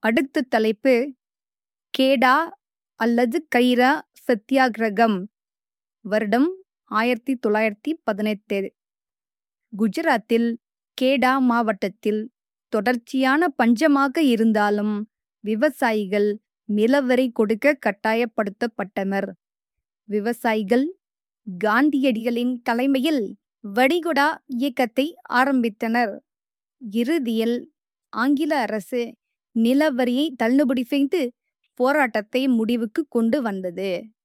அடுத்த தலைப்பு கேடா அல்லது கைரா சத்தியாகிரகம். வருடம் 1918. குஜராத்தில் கேடா மாவட்டத்தில் தொடர்ச்சியான பஞ்சமாக இருந்தாலும் விவசாயிகள் நிலவரி கொடுக்க கட்டாயப்படுத்தப்பட்டனர். விவசாயிகள் காந்தியடிகளின் தலைமையில் வடிகுடா இயக்கத்தை ஆரம்பித்தனர். இறுதியில் ஆங்கில அரசு நிலவரியை தள்ளுபடி செய்து போராட்டத்தை முடிவுக்கு கொண்டு வந்தது.